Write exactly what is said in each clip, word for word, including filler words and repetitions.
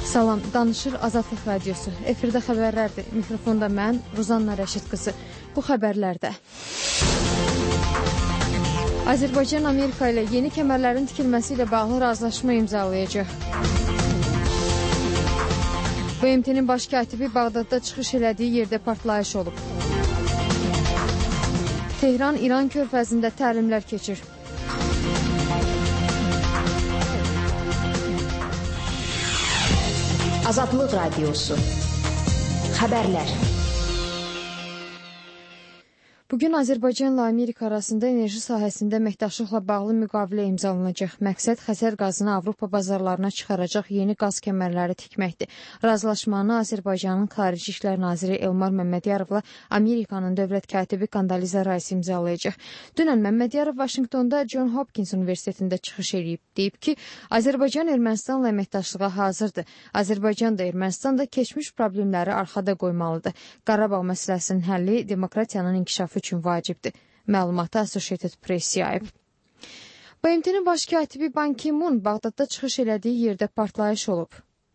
Salam, danışır Azadlıq Radiosu. Efirdə xəbərlərdir. Mikrofonda mən, Ruzanna Rəşid qızı. Bu xəbərlərdə Azərbaycan Amerika ilə yeni kəmərlərin tikilməsi ilə bağlı razılaşma imzalayacaq. B M T-nin baş katibi Bağdadda çıxış elədiyi yerdə partlayış olub. Tehran İran körfəzində təlimlər keçir. Azadlıq Radiosu. Xəbərlər. Bugün Azərbaycanla Amerika arasında enerji sahəsində əməkdaşlıqla bağlı müqavilə imzalanacaq. Məqsəd Xəzər qazını Avropa bazarlarına çıxaracaq yeni qaz kəmərləri tikməkdir. Razılaşmanı Azərbaycanın Xarici İşlər Naziri Elmar Məmmədyarova Amerikanın dövlət katibi Kondoliza Rice imzalayacaq. Dünən Məmmədyarov Vaşinqtonda John Hopkins Universitetində çıxış edib, deyib ki, Azərbaycan Ermənistanla əməkdaşlığa hazırdır. Azərbaycan da Ermənistan da keçmiş problemləri arxada qoymalıdır. Qarabağ məsələsinin həlli demokratiyanın inkişafı üçün vacibdir. Məlumatı Associated Press yayıb. B M T-nin baş katibi Ban Ki-moon Bağdadda çıxış elədiyi yerdə partlayış olub.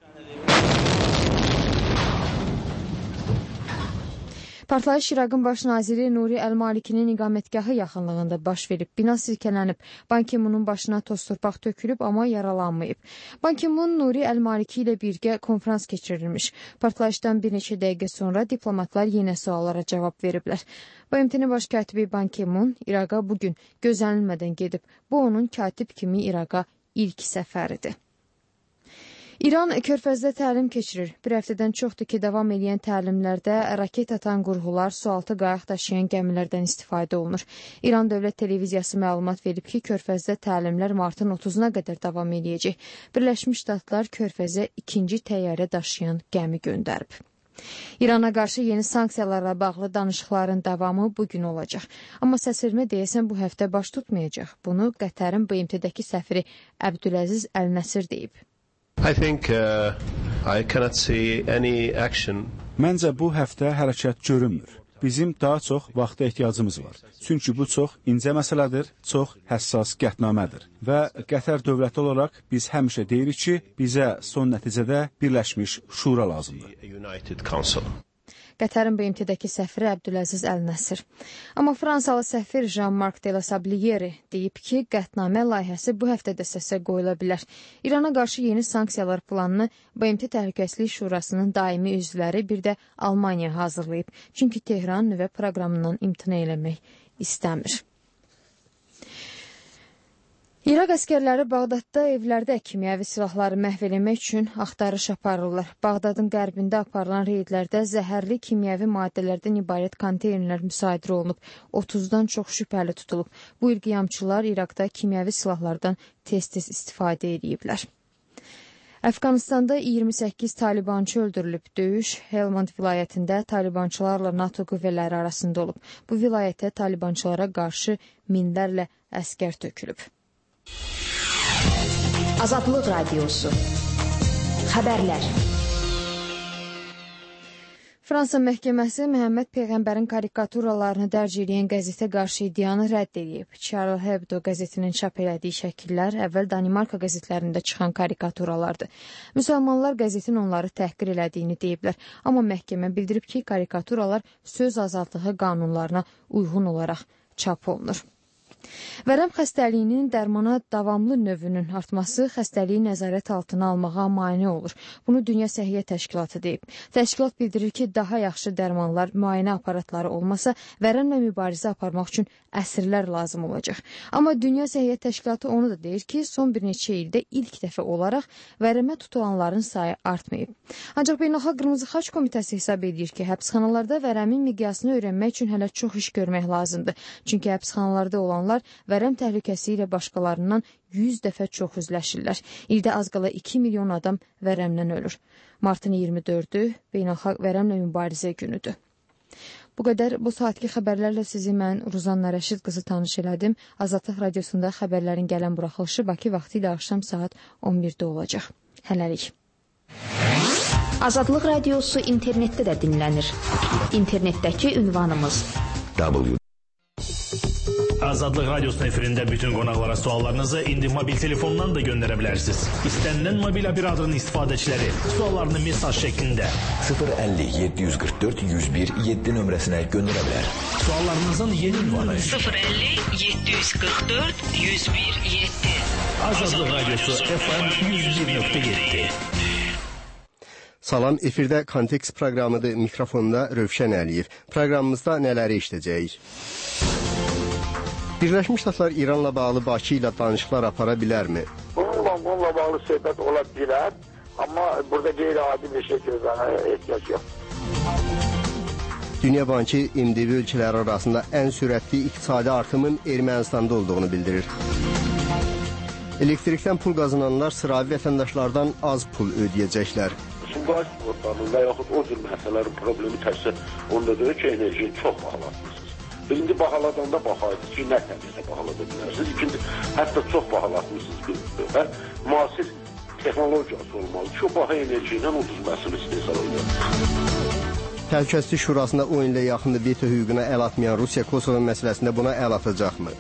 Partlayış İraqın baş naziri Nuri Əl-Malikinin iqamətgahı yaxınlığında baş verib. Bina silkələnib. Ban Ki-moonun başına toz torpaq tökülüb, amma yaralanmayıb. Ban Ki-moon Nuri Əl-Maliki ilə birgə konferans keçirilmiş. Partlayışdan bir neçə dəqiqə sonra diplomatlar yenə suallara cavab veriblər. B M T-nin baş katibi Ban Ki-moon İraqa bugün gözlənilmədən gedib. Bu onun katib kimi İraqa ilk səfəridir. İran körfəzdə təlim keçirir. Bir həftədən çoxdur ki, davam edən təlimlərdə raket atan qurğular, sualtı qayıq daşıyan gəmilərdən istifadə olunur. İran Dövlət Televiziyası məlumat verib ki, körfəzdə təlimlər martın otuzuna qədər davam edəcək. Birləşmiş Ştatlar körfəzə ikinci təyyarə daşıyan gəmi göndərib. İrana qarşı yeni sanksiyalarla bağlı danışıqların davamı bugün olacaq. Amma səsvermə deyəsən bu həftə baş tutmayacaq. Bunu Qətərin B M T-dəki səfiri Əbdüləziz Əl-Nəsir deyib. I think uh, I cannot see any action. Məncə bu həftə hərəkət görünmür. Bizim daha çox vaxta ehtiyacımız var. Çünki bu çox incə məsələdir, çox həssas qətnamədir. Və Qətər dövləti olaraq biz həmişə deyirik ki, bizə son nəticədə Birləşmiş Şura lazımdır. United Council. Qətərin B M T-dəki səfiri Əbdüləziz Əl-Nəsir. Amma Fransalı səfir Jean-Marc de la Sablière deyib ki, qətnamə layihəsi bu həftədə səsə qoyula bilər. İrana qarşı yeni sanksiyalar planını B M T Təhlükəsizlik Şurasının daimi üzvləri bir də Almaniya hazırlayıb. Çünki Tehran nüvə proqramından imtina eləmək istəmir. İraq əskərləri Bağdadda evlərdə kimyəvi silahları məhv eləmək üçün axtarış aparırlar. Bağdadın qərbində aparılan reydlərdə zəhərli kimyəvi maddələrdən ibarət konteynerlər müsahidə olunub. otuzdan çox şübhəli tutulub. Bu il qiyamçılar İraqda kimyəvi silahlardan tez-tez istifadə ediblər. Əfqanistanda iyirmi səkkiz talibançı öldürülüb. Döyüş Helmand vilayətində talibançılarla NATO qüvvələri arasında olub. Bu vilayətə talibançılara qarşı minlərlə əskər tökülüb. Azadlıq Radiosu. Xəbərlər. Fransa məhkəməsi Məhəmməd Peyğəmbərin karikaturalarını dərc edən qəzetə qarşı iddianı rədd edib. Charlie Hebdo qəzetinin çap elədiyi şəkillər əvvəl Danimarka qəzetlərində çıxan karikaturalardır. Müsəlmanlar qəzetin onları təhqir elədiyini deyiblər. Amma məhkəmə bildirib ki, karikaturalar söz azadlığı qanunlarına uyğun olaraq çap olunur. Vərəm xəstəliyinin dərmana davamlı növünün artması xəstəliyi nəzarət altına almağa mane olur. Bunu Dünya Səhiyyə Təşkilatı deyib. Təşkilat bildirir ki, daha yaxşı dərmanlar, müayinə aparatları olmasa, vərəmlə mübarizə aparmaq üçün əsrlər lazım olacaq. Amma Dünya Səhiyyə Təşkilatı onu da deyir ki, son bir neçə ildə ilk dəfə olaraq vərəmə tutulanların sayı artmayıb. Ancaq Beynəlxalq Qırmızı Xaç Komitəsi hesab edir ki, həbsxanalarda vərəmin miqyasını öyrənmək üçün hələ çox iş görmək lazımdır. Çünki həbsxanalarda olanlar vərəm təhlükəsi ilə başqalarından yüz dəfə çox üzləşirlər. İldə az qala iki milyon adam vərəmdən ölür. Martın iyirmi dördü Beynəlxalq Vərəmlə Mübarizə günüdür. Bu qədər bu saatki xəbərlərlə sizi mən Ruzanna Rəşid qızı tanış elədim. Azadlıq Radiosunda xəbərlərin gələn buraxılışı Bakı vaxtı ilə axşam saat on birdə olacaq. Hələlik. Azadlıq Radiosu internetdə də dinlənir. İnternetdəki ünvanımız w Azadlıq Radiosunun efirində bütün qonaqlara suallarınızı indi mobil telefondan da göndərə bilərsiniz. İstənilən mobil operatorun istifadəçiləri suallarını mesaj şəklində sıfır əlli yeddi yüz qırx dörd yüz bir yeddi nömrəsinə göndərə bilər. Suallarınızın yeni ünvanı sıfır əlli yeddi yüz qırx dörd yüz bir yeddi. Azadlıq Radiosu F M yüz bir nöqtə yeddi. Salam, efirdə Kontekst proqramıdır. Mikrofonda Rövşən Əliyev. Proqramımızda nələri işləyəcəyik? Birləşmiş Ştatlar İranla bağlı Bakı ilə danışıqlar apara bilərmi? Bununla, bununla bağlı söhbət ola bilər, amma burada qeyri-adi bir şey gözləməyə ehtiyac yox. Dünya Bankı M D B ölkələri arasında ən sürətli iqtisadi artımın Ermənistanda olduğunu bildirir. Elektrikdən pul qazananlar sıravi vətəndaşlardan az pul ödəyəcəklər. Sumqayıt sportlarının və yaxud o cür məsələlərin problemi təkcə onda deyil ki, enerjiyi çox bahalatmışsınız. Birinci bahaladanda baxaydınız ki, nə təmiyyətə bahalada bilərsiniz. İkinci, hətta çox bahalatmışsınız bir və müasir texnologiyası olmalı. Çox baha enerji ilə ucuz məhsul istehsal edir. Təhlükəsizlik Şurasında on ilə yaxında veto hüququna əl atmayan Rusiya Kosovo məsələsində buna əl atacaqmı?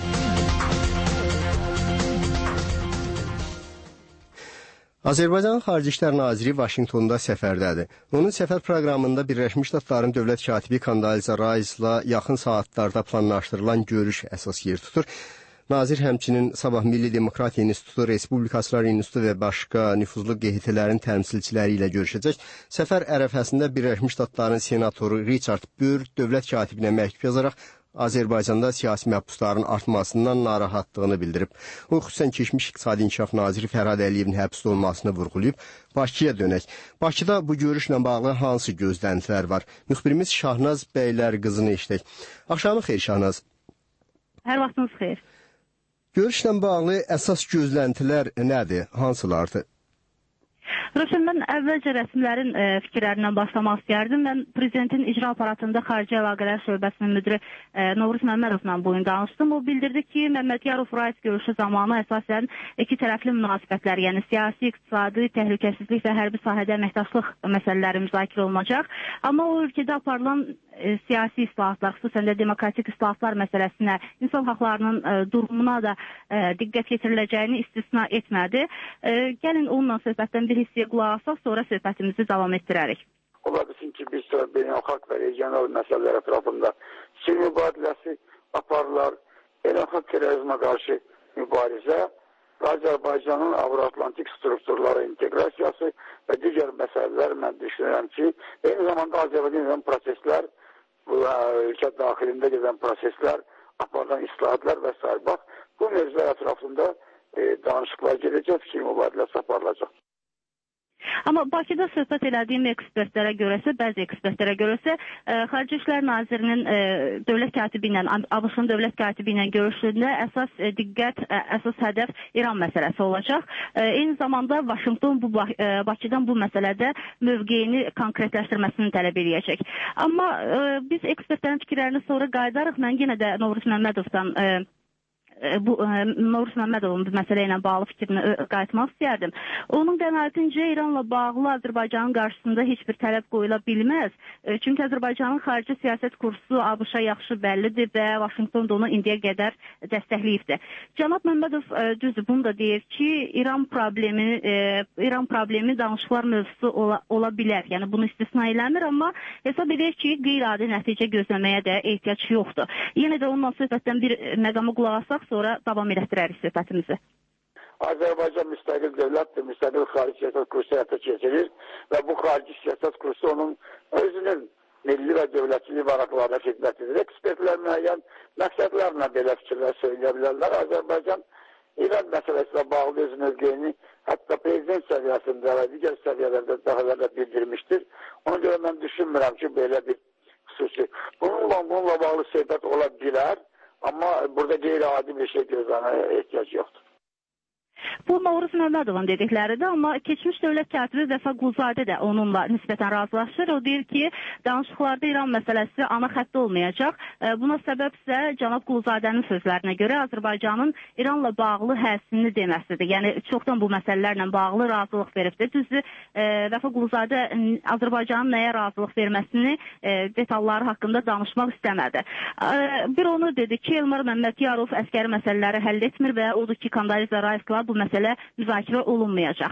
Azərbaycan Xarici İşlər Naziri Vaşinqtonda səfərdədir. Onun səfər proqramında Birləşmiş Ştatların dövlət katibi Kondaliza Rice'la yaxın saatlarda planlaşdırılan görüş əsas yer tutur. Nazir həmçinin sabah Milli Demokratiya İnstitutu, Respublikaçılar İnstitutu və başqa nüfuzlu Q H T-lərin təmsilçiləri ilə görüşəcək. Səfər ərəfəsində Birləşmiş Ştatların senatoru Richard Burr dövlət katibinə məktub yazaraq Azərbaycanda siyasi məhbusların artmasından narahatlığını bildirib. O, xüsusən keçmiş İqtisadi İnkişaf Naziri Fərhad Əliyevin həbsdə olmasını vurğulayıb. Bakıya dönək. Bakıda bu görüşlə bağlı hansı gözləntilər var? Müxbirimiz Şahnaz Bəylər qızını eşitək. Axşamı xeyir Şahnaz. Hər vaxtınız xeyir. Görüşlə bağlı əsas gözləntilər nədir? Hansılardır? Rövşən, mən əvvəlcə rəsmilərin e, fikirlərindən başlamaq istəyərdim. Mən prezidentin icra aparatında Xarici Əlaqələr Şöbəsinin müdiri e, Novruz Məmmədovla bu gün danışdım. O bildirdi ki, Məmmədiyarov Rice görüşü zamanı əsasən iki tərəfli münasibətlər, yəni siyasi, iqtisadi, təhlükəsizlik və hərbi sahədə əməkdaşlıq məsələləri müzakirə olunacaq. Amma o ölkədə aparılan e, siyasi islahatlar, xüsusən də demokratik islahatlar məsələsinə, insan haqlarının e, durumuna da e, diqqət yetiriləcəyini istisna etmədi. E, gəlin onunla söhbətdən bir hissiyə qulaq asaq, sonra söhbətimizi davam etdirərik. Ola bilsin ki, biz sonra beynəlxalq və regional məsələlər ətrafında sülh mübadiləsi aparırlar, beynəlxalq terrorizmə qarşı mübarizə və Azərbaycanın Avro-Atlantik strukturlara inteqrasiyası və digər məsələlər mən düşünürəm ki, eyni zamanda Azərbaycan proseslər, bu ölkə daxilində gedən proseslər, aparılan islahatlar və s. Bax, bu mövzular ətrafında e, danışıqlar gedəcək, fikir mübadiləsi aparılacaq. Amma Bakıda söhbət elədiyim ekspertlərə görəsə, bəzi ekspertlərə görəsə, e, Xarici İşlər Nazirinin e, dövlət katibi ilə, ABŞ-ın dövlət katibi ilə görüşündə əsas e, diqqət, e, əsas hədəf İran məsələsi olacaq. E, eyni zamanda Vaşinqton bu e, Bakıdan bu məsələdə mövqeyini konkretləşdirməsini tələb edəcək. Amma e, biz ekspertlərin fikirlərini sonra qayıdarıq. Mən yenə də Novruz Məmmədovdan e, bu Novruz Məmmədovun bu məsələ ilə bağlı fikrini qayıtmaq istəyərdim. Onun qənaətincə İranla bağlı Azərbaycanın qarşısında heç bir tələb qoyula bilməz. Çünki Azərbaycanın xarici siyasət kursu ABŞ-a yaxşı bəllidir və Vaşinqton da onu indiyə qədər dəstəkləyibdir. Cənab Məmmədov düzdür, bunu da deyir ki, İran problemi İran problemi danışıqlar mövzusu ola, ola bilər. Yəni bunu istisna eləmir, amma hesab edir ki, qeyri-adi nəticə gözləməyə də ehtiyac yoxdur. Yenə də onunla söhbətdən bir məqama qulaq asaq, sonra davam etdirərik söhbətimizi. Azərbaycan müstəqil dövlətdir, müstəqil xarici siyasət kursu həyata keçirir və bu xarici siyasət kursu onun özünün milli və dövlətçilik maraqlarına xidmət edir. Ekspertlər müəyyən məqsədlərlə belə fikirlər söyləyə bilərlər. Azərbaycan İran məsələsinə bağlı öz mövqeyini hətta prezident səviyyəsində və digər səviyyələrdə dəfələrlə bildirmişdir. Ona görə mən düşünmürəm ki, belə bir xüsusi. Bununla, bununla bağlı söhbət ola bilər. Amma burada qeyri-adi bir şey gözləməyə ehtiyac yoxdur. Bu Novruz Məmmədovun dedikləridir, amma keçmiş dövlət katibi Vəfa Quluzadə də onunla nisbətən razılaşır. O deyir ki, danışıqlarda İran məsələsi ana xəttdə olmayacaq. Buna səbəb isə cənab Quluzadənin sözlərinə görə Azərbaycanın İranla bağlı həsini deməsidir. Yəni, çoxdan bu məsələlərlə bağlı razılıq veribdir. Düzdür, Vəfa Quluzadə Azərbaycanın nəyə razılıq verməsini detalları haqqında danışmaq istəmədi. Bir onu dedi ki, Elmar Məmmədiyarov əskəri məsələləri həll etmir və odur ki, Kandaliza Rais'la bu məsələ müzakirə olunmayacaq.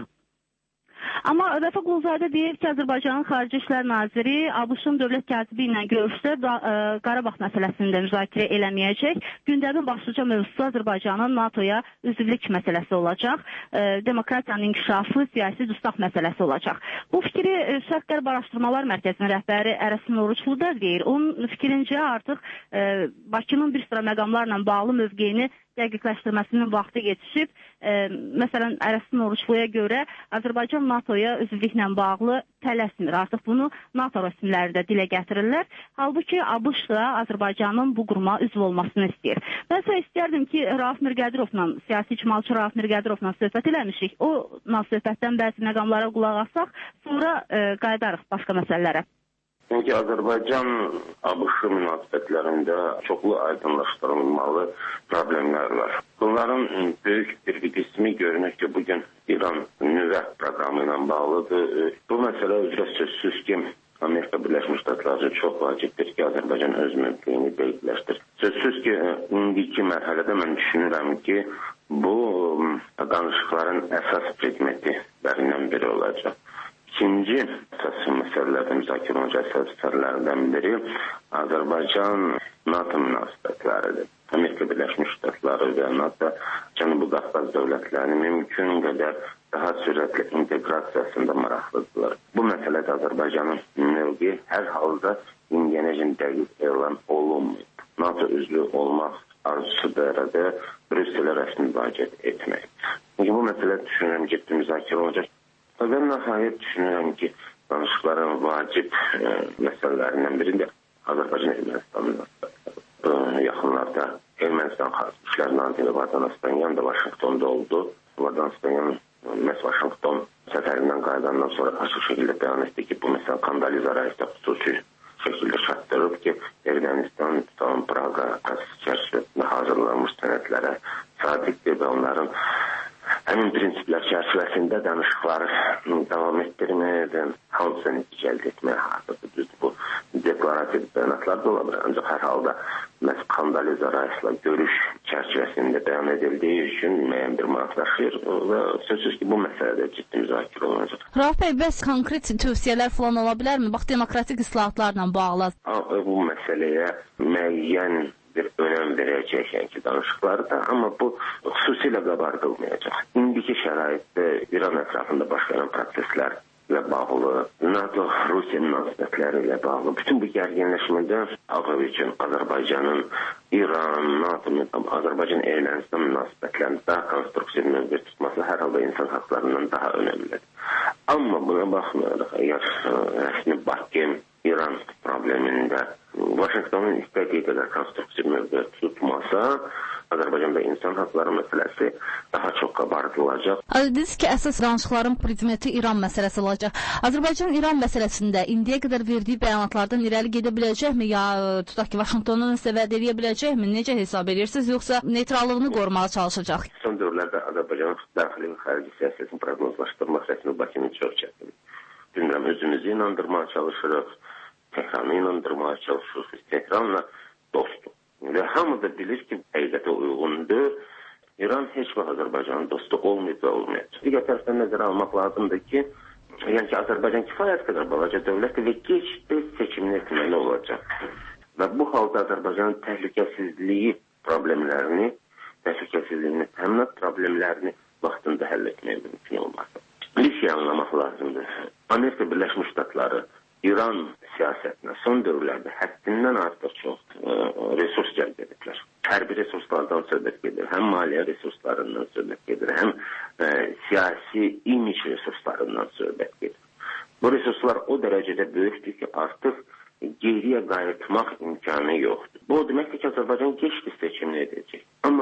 Amma Vəfa Quluzadə deyir ki, Azərbaycanın Xarici İşlər Naziri ABŞ-ın dövlət katibi ilə görüşsə Qarabağ məsələsini də müzakirə eləməyəcək. Gündəmin başlıca mövzusu Azərbaycanın NATOya üzvlük məsələsi olacaq. Demokratiyanın inkişafı, siyasi dustaq məsələsi olacaq. Bu fikri Şərq-Qərb Araşdırmalar Mərkəzinin rəhbəri Ərəsin Oruçlu da deyir. Onun fikrincə artıq Bakının bir sıra məqamlarla bağlı mövqeyini dəqiqləşdirməsinin vaxtı yetişib. E, məsələn, Ərəsin Oruçluya görə Azərbaycan NATOya üzvlüklə bağlı tələsmir. Artıq bunu NATO rəsmiləri də dilə gətirirlər. Halbuki ABŞ da Azərbaycanın bu quruma üzv olmasını istəyir. Mən isə istərdim ki, Rauf Mirqədirovla, siyasi icmalçı Rauf Mirqədirovla söhbət eləmişik. O söhbətdən bəzi məqamlara qulaq asaq, sonra e, qayıdarıq başqa məsələlərə. Çünki Azərbaycan ABŞ münasibətlərində çoxlu aydınlaşdırılmalı problemlər var. Bunların böyük bir qismi görünür ki, bugün İran nüvə proqramı ilə bağlıdır. Bu məsələ üzrə sözsüz ki, Amerika Birləşmiş Ştatları çox vacibdir ki, Azərbaycan öz mövqeyini dəqiqləşdir. Sözsüz ki, indiki mərhələdə mən düşünürəm ki, bu danışıqların əsas predmetilərindən biri olacaq. İkinci əsas məsələlərdən müzakirə olunacaq əsas məsələlərdən biri Azərbaycan NATO münasibətləridir. Amerika Birləşmiş Ştatları və NATO Cənubi Qafqaz dövlətlərinin mümkün qədər daha sürətli inteqrasiyasında maraqlıdırlar. Bu məsələdə Azərbaycanın mövqeyi hər halda indiyənəcən dəqiq elan olunmayıb. NATO üzvü olmaq arzusu barədə Brüsselə rəsmi müraciət etmək. Çünki bu məsələ düşünürəm ki, müzakirə olacaq. Və nəhayət düşünürəm ki, danışıqların vacib e, məsələlərindən biri də Azərbaycan-Ermənistan münasibətləri. Yaxınlarda Ermənistan Xarici İşlər Naziri Vardan Aslanyan da Vaşinqtonda oldu. Vardan Aslanyan məhz Vaşinqton səfərindən qayıdandan sonra açıq şəkildə bəyan etdi ki, bu məsələ Kandaliza Rais'də xüsusi şəkildə çatdırıb ki, Ermənistan tam Praqa prosesi çərçivəsində hazırlanmış sənədlərə sadiqdir və onların həmin prinsiplər çərçivəsində danışıqları davam etdirməyə, hansı nəticə əldə etməyə hazırdır. Düzdür, bu deklarativ bəyanatlar da ola bilər. Ancaq hər halda məhz Kandaliza Rais'la görüş çərçivəsində bəyan edildiyi üçün müəyyən bir maraqlaşır və sözsüz ki, bu məsələdə ciddi müzakirə olunacaq. Rauf bəy, bəs konkret tövsiyələr falan ola bilərmi? Bax, demokratik islahatlarla bağlı. Bu məsələyə müəyyən bir önəm verəcək yəni danışıqlarda, amma bu xüsusilə qabardılmayacaq. İndiki şəraitdə İran ətrafında baş verən proseslərlə bağlı, NATO-Rusiya münasibətləri ilə bağlı, bütün bu gərginləşmədə Ağrı üçün Azərbaycanın İran, NATO, Azərbaycan-Ermənistan münasibətlərinin daha konstruktiv mövqe tutması hər halda insan haqlarından daha önəmlidir. Amma buna baxmayaraq, əgər rəsmi Bakı İran problemində Vaşinqtonun istədiyi qədər konstruktiv mövqe tutmasa, Azərbaycanda insan haqları məsələsi daha çox qabardılacaq. Dediniz ki, əsas danışıqların predmeti İran məsələsi olacaq. Azərbaycan İran məsələsində indiyə qədər verdiyi bəyanatlardan irəli gedə biləcəkmi, ya tutaq ki, Vaşinqtonun nəsə vəd edə biləcəkmi? Necə hesab edirsiniz, yoxsa neytrallığını qorumağa çalışacaq? Son dövrlərdə Azərbaycanın daxili və xarici siyasətini proqnozlaşdırmaq rəsmi Bakının çox çətindir. Bilmirəm, özümüzü inandırmağa çalışırıq, Tehranı inandırmağa çalışırıq. Tehranla dostdur. Və hamı da bilir ki, həqiqətə uyğundur. İran heç vaxt Azərbaycanın dostu olmayıb və olmayacaq. Digər tərəfdən nəzərə almaq lazımdır ki, yəni ki, Azərbaycan kifayət qədər balaca dövlətdir və gec-tez seçimini etməli olacaq. Və bu halda Azərbaycanın təhlükəsizliyi problemlərini, təhlükəsizliyini təminat problemlərini vaxtında həll etməyə mümkün olmaz. Bir şey anlamaq lazımdır. Amerika Birləşmiş Ştatları İran siyasətinə son dövrlərdə həddindən artıq çox ə, resurs cəlb ediblər. Hərbi resurslardan söhbət gedir, həm maliyyə resurslarından söhbət gedir, həm ə, siyasi imic resurslarından söhbət gedir. Bu resurslar o dərəcədə böyükdür ki, artıq geriyə qayıtmaq imkanı yoxdur. Bu deməkdir ki, Azərbaycan gec-tez seçimini edəcək. Amma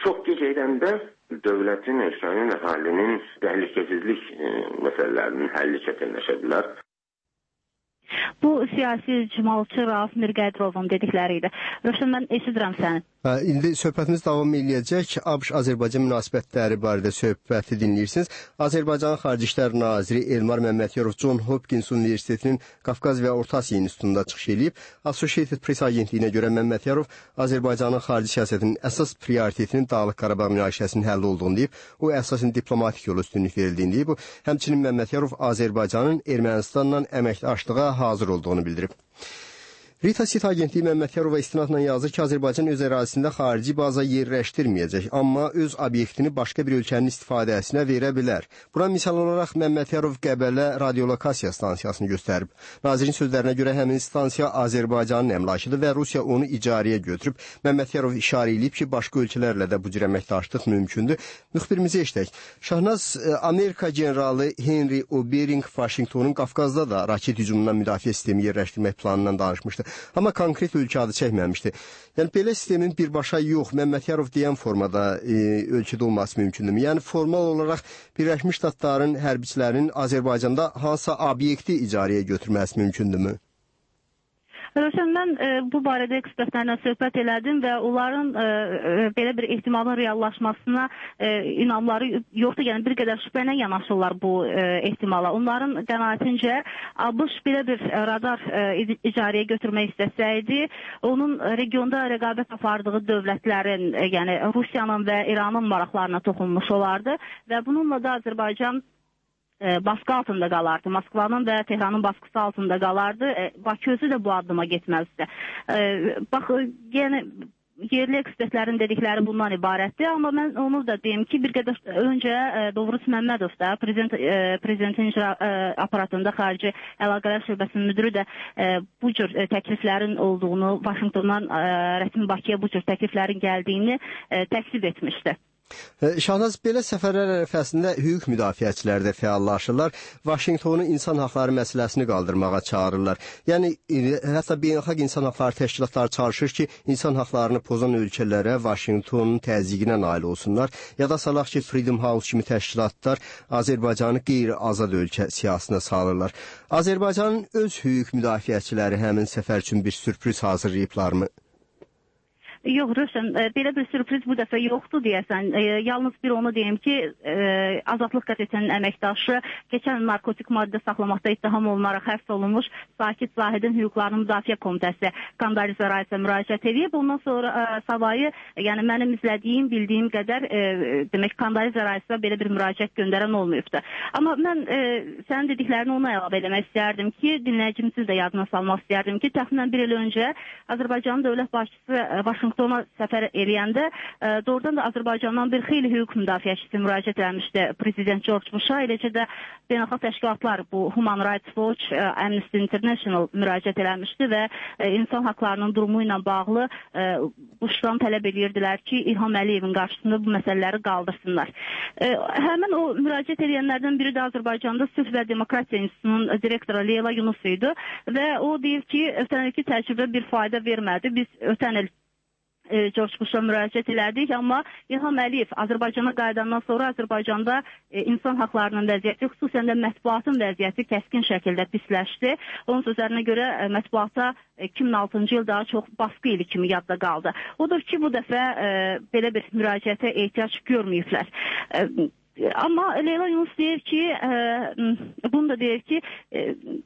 Çox gec edəndə dövlətin, ölkənin, əhalinin təhlükəsizlik məsələlərinin həlli çətinləşə bilər. Bu siyasi icmalçı Rauf Mirqədrovun dedikləri idi. Rövşən, mən eşidirəm səni. Hə, indi söhbətimiz davam eləyəcək. ABŞ-Azərbaycan münasibətləri barədə söhbəti dinləyirsiniz. Azərbaycanın Xarici İşlər Naziri Elmar Məmmədiyarov John Hopkins Universitetinin Qafqaz və Orta Asiya İnstitutunda çıxış edib. Associated Press agentliyinə görə Məmmədiyarov Azərbaycanın xarici siyasətinin əsas prioritetinin Dağlıq Qarabağ münaqişəsinin həlli olduğunu deyib. O əsasən diplomatik yol üstünlük verildiyini deyib. Həmçinin Məmmədiyarov Azərbaycanın Ermənistanla əməkdaşlığa hazır olduğunu bildirib. Rita Sit agentliyi Məmmədiyarova istinadla yazır ki, Azərbaycan öz ərazisində xarici baza yerləşdirməyəcək, amma öz obyektini başqa bir ölkənin istifadəsinə verə bilər. Buna misal olaraq Məmmədiyarov Qəbələ radiolokasiya stansiyasını göstərib. Nazirin sözlərinə görə həmin stansiya Azərbaycanın əmlakıdır və Rusiya onu icarəyə götürüb. Məmmədiyarov işarə edib ki, başqa ölkələrlə də bu cür əməkdaşlıq mümkündür. Müxbirimizi eşitək. Şahnaz, Amerika generalı Henry Obering Vaşinqtonun Qafqazda da raket hücumundan müdafiə sistemi yerləşdirmək planından danışmışdı. Amma konkret ölkə adı çəkməmişdi. Yəni, belə sistemin birbaşa yox, Məmmədiyarov deyən formada e, ölkədə olması mümkündürmü? Yəni, formal olaraq Birləşmiş Ştatların hərbiçilərinin Azərbaycanda hansısa obyekti icarəyə götürməsi mümkündürmü? Rövşən, mən e, bu barədə ekspertlərlə söhbət elədim və onların e, e, belə bir ehtimalın reallaşmasına e, inamları yoxdur. Yəni, bir qədər şübhə ilə yanaşırlar bu e, ehtimala. Onların qənaətincə ABŞ belə bir radar e, icarəyə götürmək istəsəydi, onun regionda rəqabət apardığı dövlətlərin, e, yəni Rusiyanın və İranın maraqlarına toxunmuş olardı və bununla da Azərbaycan baskı altında qalardı. Moskvanın və Tehranın baskısı altında qalardı. Bakı özü də bu addıma getməzdi. Bax, yəni yerli ekspertlərin dedikləri bundan ibarətdir. Amma mən onu da deyim ki, bir qədər öncə Doğrus Məmmədov da prezident, prezidentin icra aparatında xarici əlaqələr şöbəsinin müdürü də bu cür təkliflərin olduğunu, Vaşinqtondan rəsmi Bakıya bu cür təkliflərin gəldiyini təklif etmişdi. Şahnaz, belə səfərlər ərəfəsində hüquq müdafiəçiləri də fəallaşırlar. Vaşinqtonu insan haqları məsələsini qaldırmağa çağırırlar. Yəni, hətta beynəlxalq insan haqları təşkilatları çalışır ki, insan haqlarını pozan ölkələrə Vaşinqtonun təzyiqinə nail olsunlar. Ya da salaq ki, Freedom House kimi təşkilatlar Azərbaycanı qeyri-azad ölkə siyasına salırlar. Azərbaycanın öz hüquq müdafiəçiləri həmin səfər üçün bir sürpriz hazırlayıblarmı? Yox, Rövşən, belə bir sürpriz bu dəfə yoxdur deyəsən. E, yalnız bir onu deyim ki, e, Azadlıq qəzetinin əməkdaşı keçən narkotik maddə saxlamaqda ittiham olunaraq həbs olunmuş Sakit Zahidin Hüquqlarının Müdafiə Komitəsi Kandaliza Raisə müraciət edib. Ondan sonra e, savayı, yəni mənim izlədiyim, bildiyim qədər e, demək Kandaliza Raisə belə bir müraciət göndərən olmayıbdır. Amma mən e, sənin dediklərini ona əlavə eləmək istərdim ki, dinləyicimizin də yadına salmaq istərdim ki, təxminən bir il öncə Azərbaycanın dövlət başçısı Vaşinqton Vaşinqtona səfər eləyəndə e, doğrudan da Azərbaycandan bir xeyli hüquq müdafiəçisi müraciət etmişdi prezident George Bush'a. Eləcə də beynəlxalq təşkilatlar, bu Human Rights Watch, e, Amnesty International müraciət etmişdi və e, insan haqlarının durumu ilə bağlı e, Bush'dan tələb edirdilər ki, İlham Əliyevin qarşısında bu məsələləri qaldırsınlar. E, həmin o müraciət edənlərdən biri də Azərbaycanda Sülh və Demokratiya İnstitutunun direktoru Leyla Yunus idi və o deyir ki, ötən ilki təcrübə bir fayda vermədi. Biz ötən il George Bush'a müraciət elədik, amma İlham Əliyev Azərbaycana qayıdandan sonra Azərbaycanda e, insan haqlarının vəziyyəti, xüsusən də mətbuatın vəziyyəti kəskin şəkildə pisləşdi. Onun sözlərinə görə e, mətbuata e, iki min altıncı il daha çox baskı ili kimi yadda qaldı. Odur ki, bu dəfə e, belə bir müraciətə ehtiyac görməyiblər. E, amma Leyla Yunus deyir ki, e, bunu da deyir ki, e,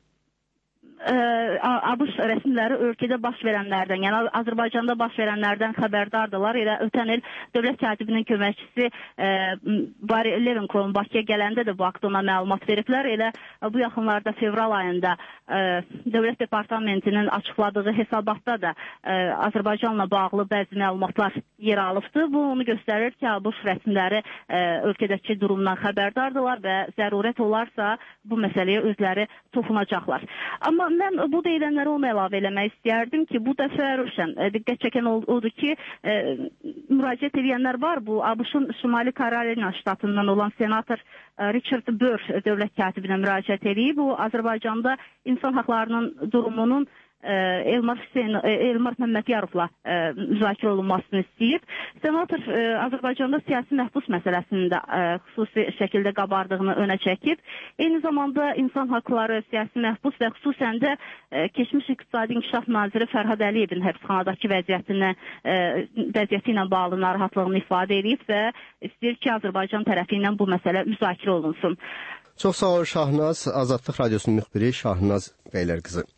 ABŞ rəsmiləri ölkədə baş verənlərdən, yəni Azərbaycanda baş verənlərdən xəbərdardırlar. Elə ötən il dövlət katibinin köməkçisi e, Barry Levinklon Bakıya gələndə də bu haqda ona məlumat veriblər. Elə bu yaxınlarda fevral ayında e, dövlət departamentinin açıqladığı hesabatda da e, Azərbaycanla bağlı bəzi məlumatlar yer alıbdır. Bu onu göstərir ki, ABŞ rəsmiləri e, ölkədəki durumdan xəbərdardırlar və zərurət olarsa bu məsələyə özləri toxunacaqlar. Amma mən bu deyilənləri ona əlavə eləmək istəyərdim ki, bu dəfə Rövşən diqqət çəkən odur ki, e, müraciət edənlər var. Bu ABŞ-ın Şimali Karolina ştatından olan senator e, Richard Burr dövlət katibinə müraciət edib. Bu Azərbaycanda insan haqlarının durumunun Elmar Hüseyn, Elmar Məmmədyarovla müzakirə olunmasını istəyib. Senator Azərbaycanda siyasi məhbus məsələsində xüsusi şəkildə qabardığını önə çəkib. Eyni zamanda insan haqları, siyasi məhbus və xüsusən də keçmiş İqtisadi İnkişaf Naziri Fərhad Əliyevin həbsxanadakı vəziyyətinə, vəziyyəti ilə bağlı narahatlığını ifadə edib və istəyir ki, Azərbaycan tərəfi ilə bu məsələ müzakirə olunsun. Çox sağ ol Şahnaz, Azadlıq Radiosunun müxbiri Şahnaz Beylər qızı.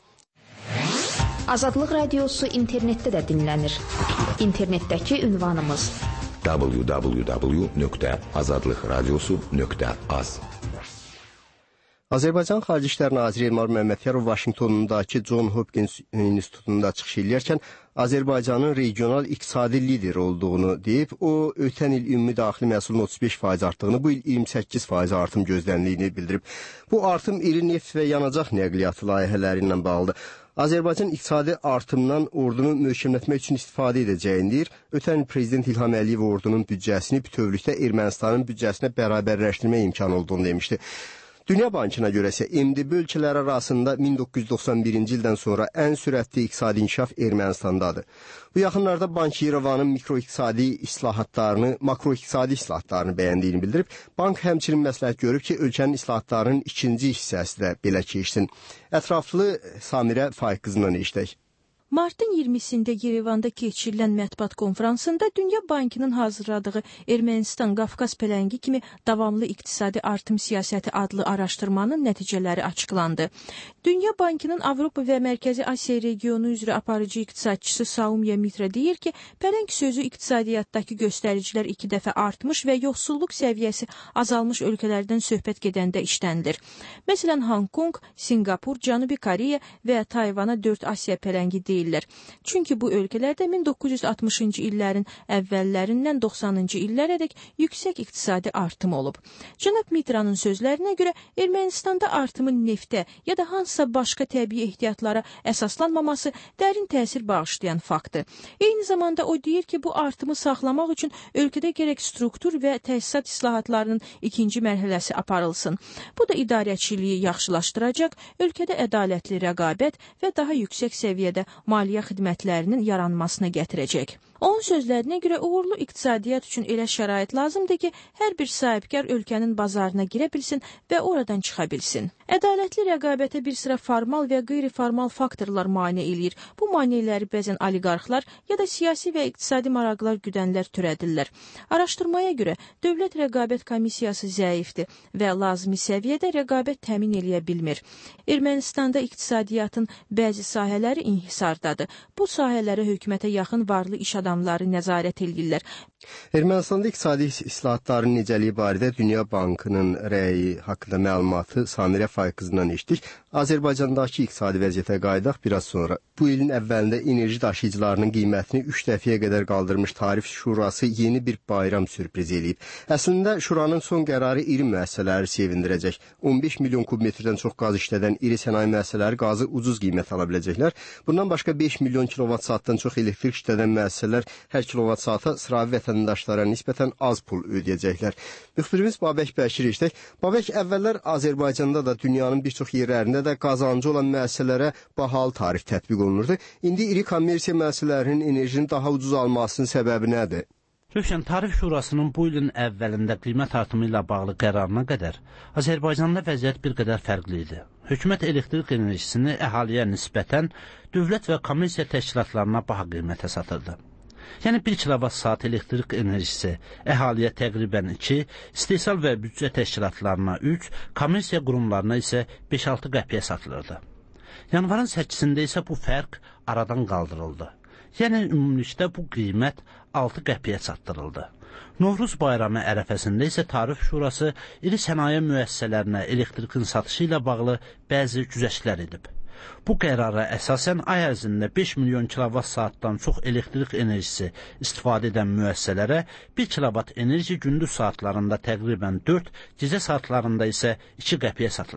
Azadlıq Radiosu internetdə də dinlənir. İnternetdəki ünvanımız w w w nöqtə azadlıq radiosu nöqtə az. Azərbaycan Xarici İşlər Naziri Elmar Məmmədyarov Vaşinqtonundakı John Hopkins İnstitutunda çıxış eləyərkən Azərbaycanın regional iqtisadi lider olduğunu deyib, o ötən il ümumi daxili məhsulun otuz beş faiz artdığını, bu il iyirmi səkkiz faiz artım gözləniliyini bildirib. Bu artım iri neft və yanacaq nəqliyyatı layihələri ilə bağlıdır. Azərbaycan iqtisadi artımdan ordunu möhkəmlətmək üçün istifadə edəcəyini deyir. Ötən il Prezident İlham Əliyev ordunun büdcəsini bütövlükdə Ermənistanın büdcəsinə bərabərləşdirmə imkanı olduğunu demişdi. Dünya Bankına görə isə M D B ölkələri arasında min doqquz yüz doxsan birinci ildən sonra ən sürətli iqtisadi inkişaf Ermənistandadır. Bu yaxınlarda Bank İrəvanın mikroiqtisadi islahatlarını, makroiqtisadi islahatlarını bəyəndiyini bildirib. Bank həmçinin məsləhət görüb ki, ölkənin islahatlarının ikinci hissəsi də belə keçsin. Ətraflı Samirə Faiq qızından eşitək. Martın iyirmisində Yerevanda keçirilən mətbuat konfransında Dünya Bankının hazırladığı Ermənistan Qafqaz pələngi kimi davamlı iqtisadi artım siyasəti adlı araşdırmanın nəticələri açıqlandı. Dünya Bankının Avropa və Mərkəzi Asiya regionu üzrə aparıcı iqtisadçısı Saumiya Mitra deyir ki, pələng sözü iqtisadiyyatdakı göstəricilər iki dəfə artmış və yoxsulluq səviyyəsi azalmış ölkələrdən söhbət gedəndə işlənilir. Məsələn, Hong Kong, Singapur, Cənubi Koreya və Tayvana dörd Asiya pələngi deyil. Çünki bu ölkələrdə min doqquz yüz altmışıncı illərin əvvəllərindən doxsanıncı illərədək yüksək iqtisadi artım olub. Cənab Mitranın sözlərinə görə Ermənistanda artımın neftə ya da hansısa başqa təbii ehtiyatlara əsaslanmaması dərin təsir bağışlayan faktdır. Eyni zamanda o deyir ki, bu artımı saxlamaq üçün ölkədə gərək struktur və təsisat islahatlarının ikinci mərhələsi aparılsın. Bu da idarəçiliyi yaxşılaşdıracaq, ölkədə ədalətli rəqabət və daha yüksək səviyyədə maliyyə xidmətlərinin yaranmasına gətirəcək. Onun sözlərinə görə uğurlu iqtisadiyyat üçün elə şərait lazımdır ki, hər bir sahibkar ölkənin bazarına girə bilsin və oradan çıxa bilsin. Ədalətli rəqabətə bir sıra formal və qeyri-formal faktorlar mane eləyir. Bu maneələri bəzən oliqarxlar ya da siyasi və iqtisadi maraqlar güdənlər törədirlər. Araşdırmaya görə Dövlət Rəqabət Komissiyası zəifdir və lazımi səviyyədə rəqabət təmin eləyə bilmir. Ermənistanda iqtisadiyyatın bəzi sahələri inhisardadır. Bu sahələrə hökumətə yaxın varlı iş adamları nəzarət edirlər. Ermənistanda iqtisadi islahatların necəliyi barədə Dünya Bankının rəyi haqqında məlumatı Samirə Faiq qızından eşitdik. Azərbaycandakı iqtisadi vəziyyətə qayıdaq biraz sonra. Bu ilin əvvəlində enerji daşıyıcılarının qiymətini üç dəfəyə qədər qaldırmış Tarif Şurası yeni bir bayram sürpriz eləyib. Əslində Şuranın son qərarı iri müəssisələri sevindirəcək. on beş milyon kubmetrdən çox qaz işlədən iri sənaye müəssisələri qazı ucuz qiymət ala biləcəklər. Bundan başqa beş milyon kilovat saatdan çox elektrik işlədən müəssisələr hər kilovat saata sıravi vətəndaşlara nisbətən az pul ödəyəcəklər. Müxbirimiz Babək Bəşir işlək. Babək, əvvəllər Azərbaycanda da dünyanın bir çox yerlərində də qazancı olan müəssisələrə bahalı tarif tətbiq olunurdu. İndi iri kommersiya müəssisələrinin enerjini daha ucuz almasının səbəbi nədir? Rövşən, Tarif Şurasının bu ilin əvvəlində qiymət artımı ilə bağlı qərarına qədər Azərbaycanda vəziyyət bir qədər fərqli idi. Hökumət elektrik enerjisini əhaliyə nisbətən dövlət və kommersiya təşkilatlarına baha qiymətə satırdı. Yəni bir kilovat saat elektrik enerjisi əhaliyə təqribən iki, istehsal və büdcə təşkilatlarına üç, kommersiya qurumlarına isə beş altı qəpiyə satılırdı. Yanvarın səkkizində isə bu fərq aradan qaldırıldı. Yəni ümumilikdə bu qiymət altı qəpiyə çatdırıldı. Novruz bayramı ərəfəsində isə Tarif Şurası iri sənaye müəssisələrinə elektrikin satışı ilə bağlı bəzi güzəştlər edib. Bu qərara əsasən ay ərzində beş milyon kilovat saatdan çox elektrik enerjisi istifadə edən müəssisələrə bir kilovat enerji gündüz saatlarında təqribən dörd, gecə saatlarında isə iki qəpiyə satılacaq.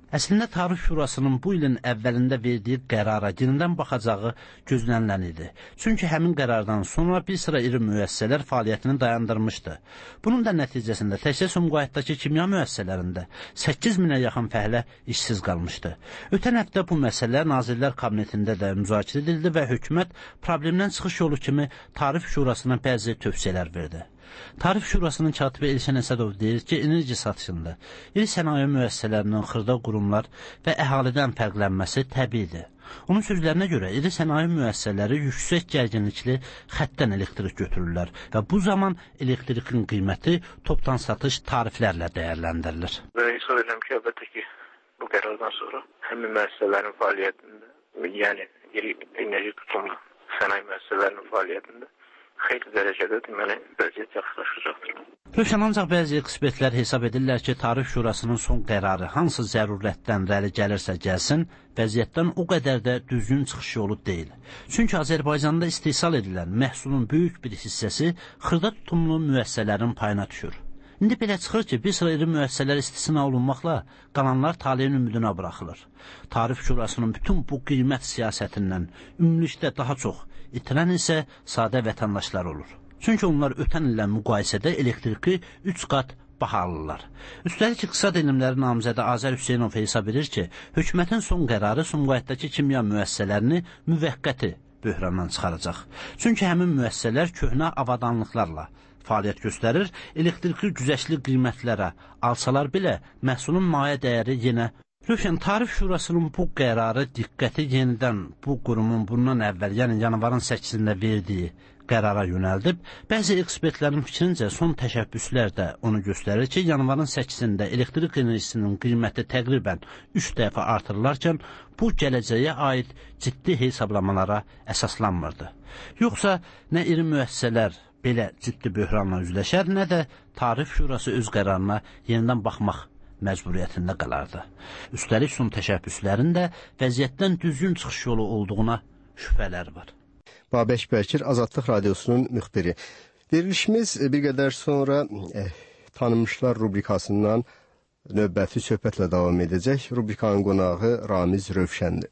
Əslində Tarif Şurasının bu ilin əvvəlində verdiyi qərara yenidən baxacağı gözlənilən idi. Çünki həmin qərardan sonra bir sıra iri müəssisələr fəaliyyətini dayandırmışdı. Bunun da nəticəsində təkcə Sumqayıtdakı kimya müəssisələrində səkkiz minə yaxın fəhlə işsiz qalmışdı. Ötən həftə bu məsələ Nazirlər Kabinetində də müzakirə edildi və hökumət problemdən çıxış yolu kimi Tarif Şurasına bəzi tövsiyələr verdi. Tarif Şurasının katibi Elşən Əsədov deyir ki, enerji satışında iri sənaye müəssisələrinin xırda qurumlar və əhalidən fərqlənməsi təbiidir. Onun sözlərinə görə iri sənaye müəssisələri yüksək gərginlikli xəttdən elektrik götürürlər və bu zaman elektrikin qiyməti topdan satış tariflərlə dəyərləndirilir. Və hesab edirəm ki, əlbəttə ki, bu qərardan sonra həmin müəssisələrin fəaliyyətində, yəni iri enerji tutumlu sənaye müəssisələrinin fəaliyyətində xeyli dərəcədə deməli vəziyyət yaxşılaşacaqdır. Rövşən, ancaq bəzi ekspertlər hesab edirlər ki, Tarif Şurasının son qərarı hansı zərurətdən rəli gəlirsə gəlsin, vəziyyətdən o qədər də düzgün çıxış yolu deyil. Çünki Azərbaycanda istehsal edilən məhsulun böyük bir hissəsi xırda tutumlu müəssisələrin payına düşür. İndi belə çıxır ki, bir sıra iri müəssisələr istisna olunmaqla qalanlar taleyin ümidinə buraxılır. Tarif Şurasının bütün bu qiymət siyasətindən ümumilikdə daha çox itirən isə sadə vətəndaşlar olur. Çünki onlar ötən illə müqayisədə elektriki üç qat bahalırlar. Üstəlik İqtisad Elmləri namizədi Azər Hüseynov hesab edir ki, hökumətin son qərarı Sumqayıtdakı kimya müəssisələrini müvəqqəti böhrandan çıxaracaq. Çünki həmin müəssisələr köhnə avadanlıqlarla fəaliyyət göstərir, elektriki güzəşli qiymətlərə alsalar belə məhsulun mayə dəyəri yenə Rövşən, Tarif Şurasının bu qərarı diqqəti yenidən bu qurumun bundan əvvəl, yəni yanvarın səkkizində verdiyi qərara yönəldib. Bəzi ekspertlərin fikrincə son təşəbbüslər də onu göstərir ki, yanvarın səkkizində elektrik enerjisinin qiyməti təqribən üç dəfə artırılarkən bu gələcəyə aid ciddi hesablamalara əsaslanmırdı. Yoxsa nə iri müəssisələr belə ciddi böhranla üzləşər, nə də Tarif Şurası öz qərarına yenidən baxmaq məcburiyyətində qalardı. Üstəlik son təşəbbüslərin də vəziyyətdən düzgün çıxış yolu olduğuna şübhələr var. Babək Bəkir, Azadlıq Radiosunun müxbiri. Verilişimiz bir qədər sonra eh, tanınmışlar rubrikasından növbəti söhbətlə davam edəcək. Rubrikanın qonağı Ramiz Rövşəndir.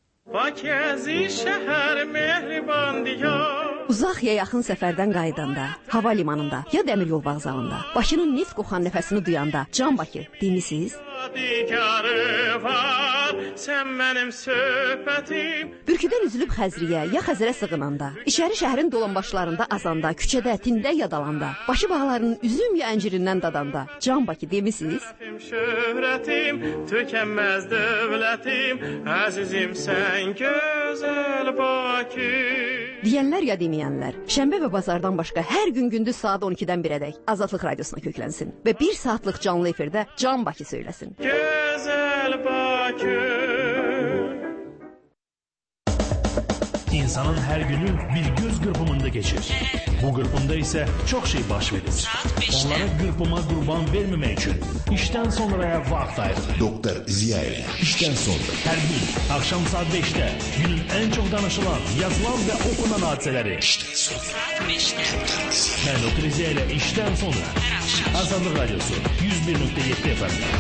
Bakəzi şəhər mehriban diyar. Uzaq ya yaxın səfərdən qayıdanda, hava limanında ya dəmir yol vağzalında, Bakının neft qoxan nəfəsini duyanda, Can Bakı demisiniz? Sən mənim söhbətim. Bürküdən üzülüb Xəzriyə ya Xəzərə sığınanda, içəri şəhərin dolanbaşlarında azanda, küçədə, tində ya dalanda, başı bağlarının üzüm ya əncirindən dadanda, Can Bakı demisiniz? Şöhrətim, tükənməz dövlətim, əzizim sən gözəl Bakı. Deyənlər ya deməyənlər, şənbə və bazardan başqa hər gün gündüz saat on ikidən birədək Azadlıq Radiosuna köklənsin və bir saatlıq canlı efirdə Can Bakı söyləsin. Gözəl Bakı. İnsanın hər günü bir göz qırpımında geçir. Bu qırpımda isə çox şey baş verir. Onlara qırpıma qurban verməmək üçün işdən sonraya vaxt ayırır. Doktor Ziya ilə işdən sonra. Hər gün axşam saat beşdə günün ən çox danışılan, yazılan və okunan hadisələri. İşdən sonra. Mən Doktor Ziya ilə işdən sonra. Azadlıq Radiosu yüz bir nöqtə yeddi F M.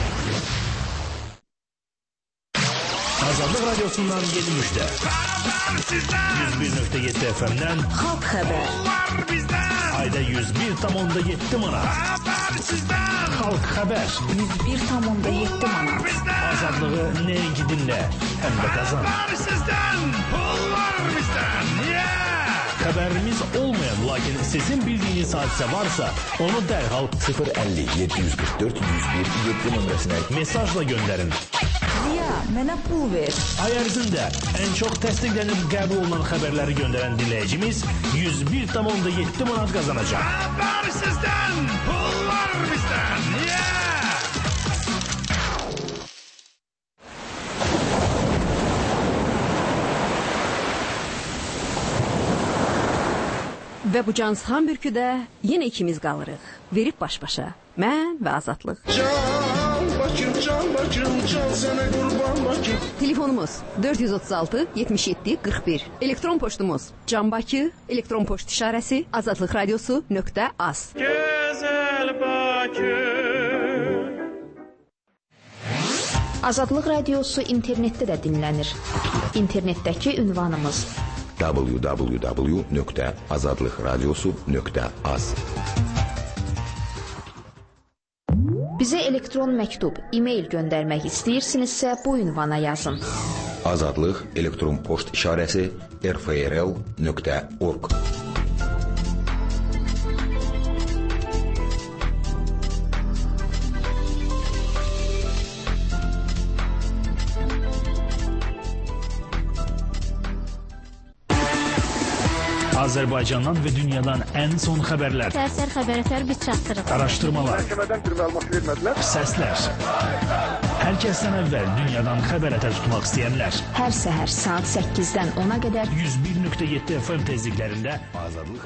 Azadlıq Radiosundan yeni müjdə. yüz bir nöqtə yeddi F M'dən Xalq xəbər. Ayda yüz bir tam onda yeddi manat. Xalq xəbər. yüz bir tam onda yeddi manat. Azadlığı nəinki dinlə, həm də qazan. Xəbərimiz olmayan, lakin sizin bildiyiniz hadisə varsa, onu dərhal sıfır əlli yeddi yüz qırx dörd yüz bir yeddi nömrəsinə mesajla göndərin. Ziya, mənə pul ver. Ay ərzində ən çox təsdiqlənib qəbul olunan xəbərləri göndərən dinləyicimiz yüz bir tam onda yeddi manat qazanacaq. Xəbər sizdən, pullar bizdən. Və bu cansıxan bürküdə yenə ikimiz qalırıq. Verib baş-başa. Mən və Azadlıq. Can Bakım, can Bakım, can sənə qurban Bakım. Telefonumuz dörd yüz otuz altı yetmiş yeddi qırx bir. Elektron poçtumuz canbakı, elektron poçt işarəsi azadlıq radiosu nöqtə az. Gözəl Bakı. Azadlıq Radiosu internetdə də dinlənir. İnternetdəki ünvanımız w w w nöqtə azadlıq radiosu nöqtə az. Bizə elektron məktub, e-mail göndərmək istəyirsinizsə bu ünvana yazın. Azadlıq elektron poçt işarəsi r f r l nöqtə org. Azərbaycandan və dünyadan ən son xəbərlər, Səslər xəbərlər biz çatdırırıq. araşdırmalar, Məhkəmədən bir məlumat vermədilər. səslər. Hər kəsdən əvvəl dünyadan xəbər ətər tutmaq istəyənlər. Hər səhər saat səkkizdən ona qədər yüz bir nöqtə yeddi F M tezliklərində Azadlıq